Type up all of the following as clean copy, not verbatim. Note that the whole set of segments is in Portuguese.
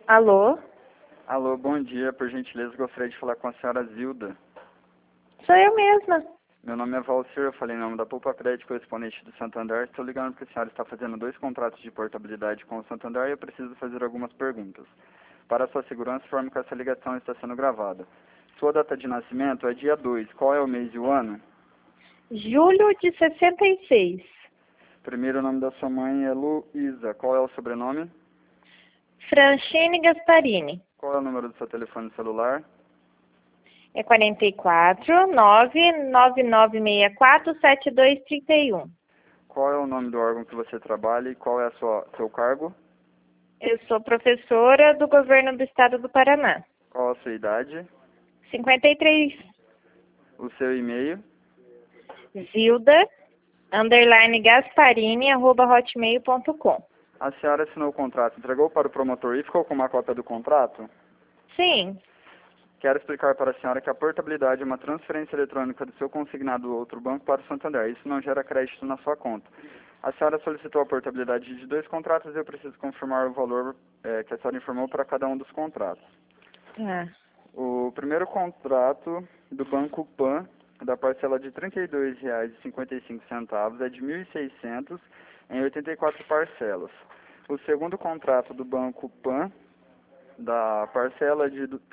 Alô? Alô, bom dia. Por gentileza, gostaria de falar com a senhora Zilda. Sou eu mesma. Meu nome é Valcir, eu falei em nome da Poupa Crédito, correspondente do Santander. Estou ligando porque a senhora está fazendo 2 contratos de portabilidade com o Santander e eu preciso fazer algumas perguntas. Para sua segurança, informe que essa ligação está sendo gravada. Sua data de nascimento é dia 2. Qual é o mês e o ano? Julho de 66. Primeiro nome da sua mãe é Luísa. Qual é o sobrenome? Franchine Gasparini. Qual é o número do seu telefone celular? É 44 99964 7231. Qual é o nome do órgão que você trabalha e qual é seu cargo? Eu sou professora do governo do estado do Paraná. Qual a sua idade? 53. O seu e-mail? Zilda_Gasparini@hotmail.com. A senhora assinou o contrato, entregou para o promotor e ficou com uma cópia do contrato? Sim. Quero explicar para a senhora que a portabilidade é uma transferência eletrônica do seu consignado do outro banco para o Santander. Isso não gera crédito na sua conta. A senhora solicitou a portabilidade de 2 contratos e eu preciso confirmar o valor que a senhora informou para cada um dos contratos. Tá. O primeiro contrato do Banco Pan, da parcela de R$ 32,55, é de 1.600 em 84 parcelas. O segundo contrato do Banco Pan, da parcela de R$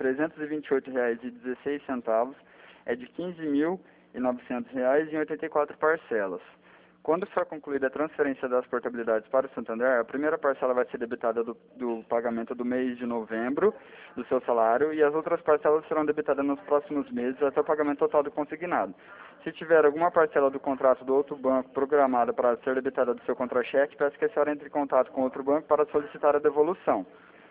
328,16, é de R$ 15.900 em 84 parcelas. Quando for concluída a transferência das portabilidades para o Santander, a primeira parcela vai ser debitada do pagamento do mês de novembro do seu salário e as outras parcelas serão debitadas nos próximos meses até o pagamento total do consignado. Se tiver alguma parcela do contrato do outro banco programada para ser debitada do seu contra-cheque, peço que a senhora entre em contato com outro banco para solicitar a devolução.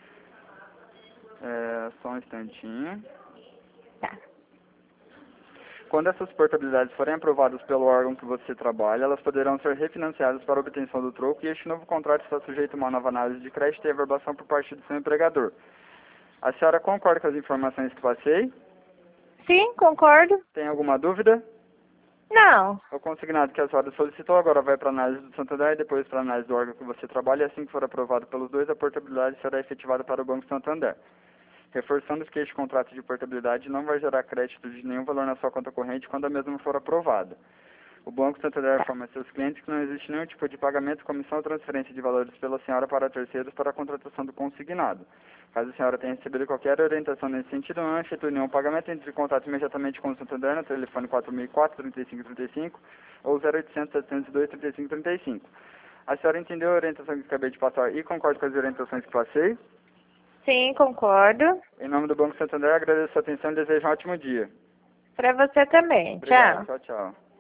Só um instantinho. Tá. Quando essas portabilidades forem aprovadas pelo órgão que você trabalha, elas poderão ser refinanciadas para obtenção do troco e este novo contrato está sujeito a uma nova análise de crédito e averbação por parte do seu empregador. A senhora concorda com as informações que passei? Sim, concordo. Tem alguma dúvida? Não. O consignado que a senhora solicitou agora vai para a análise do Santander e depois para a análise do órgão que você trabalha e assim que for aprovado pelos dois, a portabilidade será efetivada para o Banco Santander. Reforçando que este contrato de portabilidade não vai gerar crédito de nenhum valor na sua conta corrente quando a mesma for aprovada. O Banco Santander informa a seus clientes que não existe nenhum tipo de pagamento, comissão ou transferência de valores pela senhora para terceiros para a contratação do consignado. Caso a senhora tenha recebido qualquer orientação nesse sentido, não efetue nenhum pagamento, entre em contato imediatamente com o Santander no telefone 4004-3535 ou 0800-702-3535. A senhora entendeu a orientação que acabei de passar e concorda com as orientações que passei? Sim, concordo. Em nome do Banco Santander, agradeço a sua atenção e desejo um ótimo dia. Para você também. Obrigado. Tchau. Tchau, tchau.